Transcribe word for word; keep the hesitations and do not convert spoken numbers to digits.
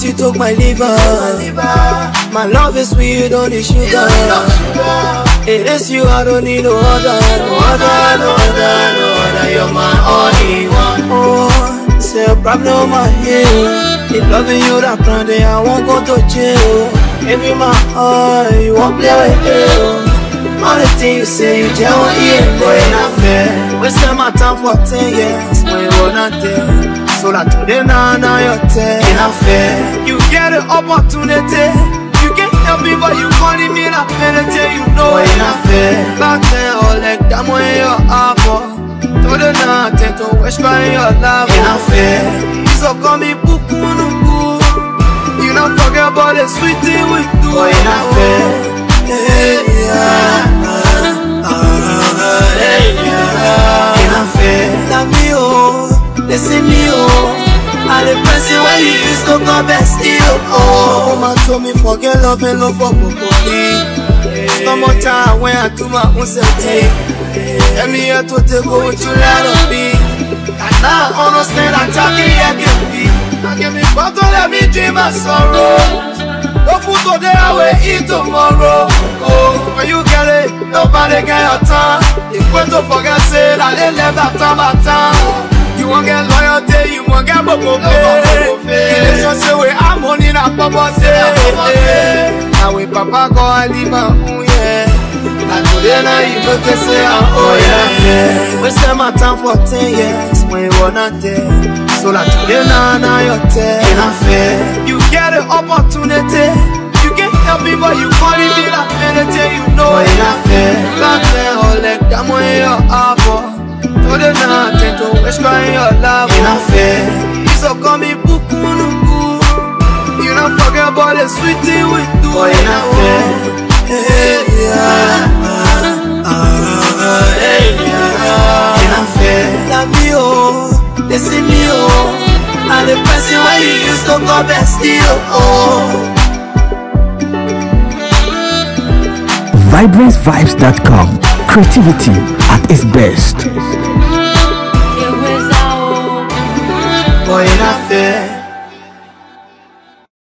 you took my liver. My love is sweet, don't need sugar. It is you, I don't need no other, no other, no other, no other. You're my only one. Oh, say a problem my head. If loving you that brandy, I won't go to jail. Give you my heart, you won't play with you. All the things you say, you just won't hear. Boy, not fair. Wasting my time for ten years when you were not there. So that today now, now you're ten. Ain't not fair. You get an opportunity. You can't help me, but you calling me that penalty. You know it ain't not fair. Back then, all like that when you're apple. Today now, tend to wish by your love. Ain't not fair. So call me Puku Nuku. You don't forget about the sweet thing we do. Boy, ain't not fair. Hey, yeah. Uh, uh, hey, yeah. Ain't not fair. Love me, oh. Listen me, oh. I'm the person where you used to go best deal, oh. Mama told me forget love and love for me. No more time when I do my own thing. Let me here to take over what you let of me. And now I understand I'm talking here can be. Now give me back to let me dream my sorrow. No food today, I will eat tomorrow. Oh, when you get it, nobody get your time. You went to forget, say that they left that time at time. You won't get loyalty, you won't get bubble pay. Relationship with I'm money, not papa say. Now we papa go and leave my own, yeah. And today now you look and say, oh yeah, yeah. Wasted my time for ten years when you were not there. So that today now, now you're ten. Ain't not fair. You get an opportunity. You can't help me, but you calling me that penalty. You know it ain't not fair. Back then, all like that when you're apple. Today now, tend to wish by your love. Ain't not fair. You so call me Puku Nuku. You don't forget about the sweet thing we do. Boy, ain't not fair. Hey, yeah. Uh, uh, hey, yeah. Ain't not fair. Love me, oh. Listen me, oh. I'm the person where you used to go best deal, oh. Vibrance Vibes dot com. Creativity at its best. Boy, not fair.